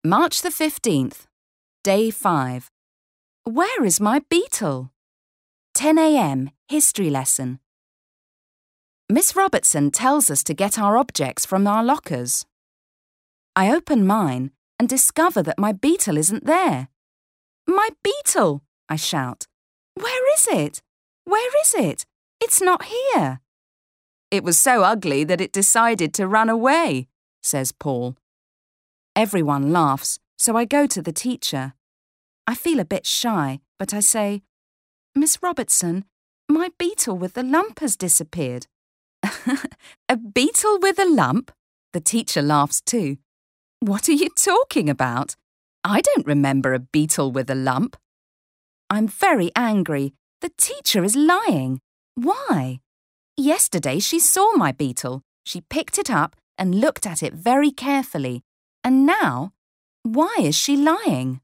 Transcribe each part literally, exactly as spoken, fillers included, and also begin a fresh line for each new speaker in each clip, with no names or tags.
March the fifteenth, Day five. Where is my beetle? ten a m History lesson. Miss Robertson tells us to get our objects from our lockers. I open mine and discover that my beetle isn't there. My beetle! I shout. Where is it? Where is it? It's not here. It was so ugly that it decided to run away, says Paul. Everyone laughs, so I go to the teacher. I feel a bit shy, but I say, Miss Robertson, my beetle with the lump has disappeared. A beetle with a lump? The teacher laughs too. What are you talking about? I don't remember a beetle with a lump. I'm very angry. The teacher is lying. Why? Yesterday she saw my beetle. She picked it up and looked at it very carefully. And now, why is she lying?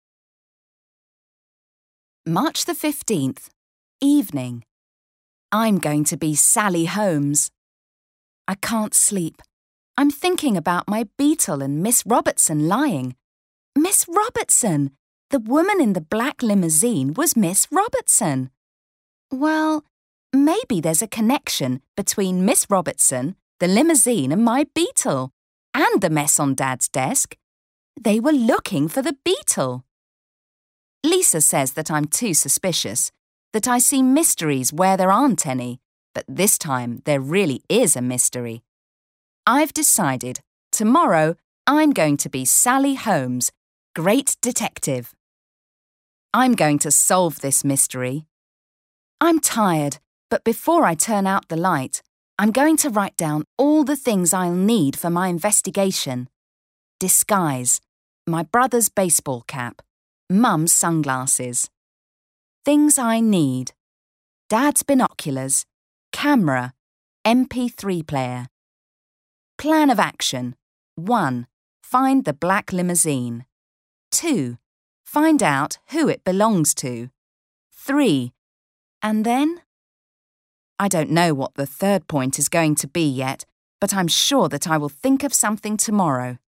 March the fifteenth, Evening. I'm going to be Sally Holmes. I can't sleep. I'm thinking about my beetle and Miss Robertson lying. Miss Robertson! The woman in the black limousine was Miss Robertson. Well, maybe there's a connection between Miss Robertson, the limousine and my beetle, and the mess on Dad's desk. They were looking for the beetle. Lisa says that I'm too suspicious, that I see mysteries where there aren't any, but this time there really is a mystery. I've decided, tomorrow I'm going to be Sally Holmes, great detective. I'm going to solve this mystery. I'm tired, but before I turn out the light, I'm going to write down all the things I'll need for my investigation. Disguise, my brother's baseball cap, Mum's sunglasses. Things I need. Dad's binoculars, camera, M P three player. Plan of action. one. Find the black limousine. two. Find out who it belongs to. three. And then? I don't know what the third point is going to be yet, but I'm sure that I will think of something tomorrow.